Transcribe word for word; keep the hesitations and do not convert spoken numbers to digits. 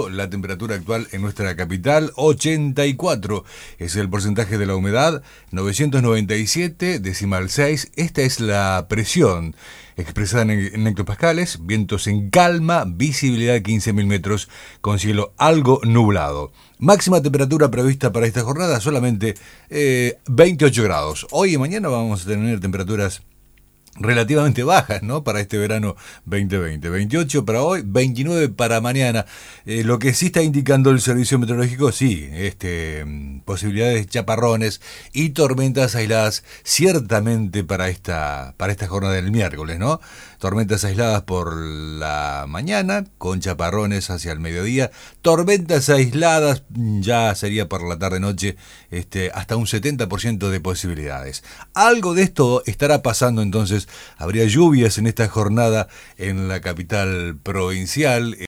grados, la temperatura actual en nuestra capital, ochenta y cuatro es el porcentaje de la humedad, novecientos noventa y siete, decimal seis, esta es la presión expresada en, en hectopascales, vientos en calma, visibilidad quince mil metros, con cielo algo nublado. Máxima temperatura prevista para esta jornada, solamente eh, veintiocho grados. Hoy y mañana vamos a tener temperaturas relativamente bajas, ¿no? Para este verano veinte veinte. veintiocho para hoy, veintinueve para mañana. Eh, lo que sí está indicando el servicio meteorológico, sí, este, posibilidades de chaparrones y tormentas aisladas, ciertamente para esta, para esta jornada del miércoles, ¿no? Tormentas aisladas por la mañana, con chaparrones hacia el mediodía. Tormentas aisladas ya sería por la tarde-noche, este, hasta un setenta por ciento de posibilidades. Algo de esto estará pasando entonces. Habría lluvias en esta jornada en la capital provincial.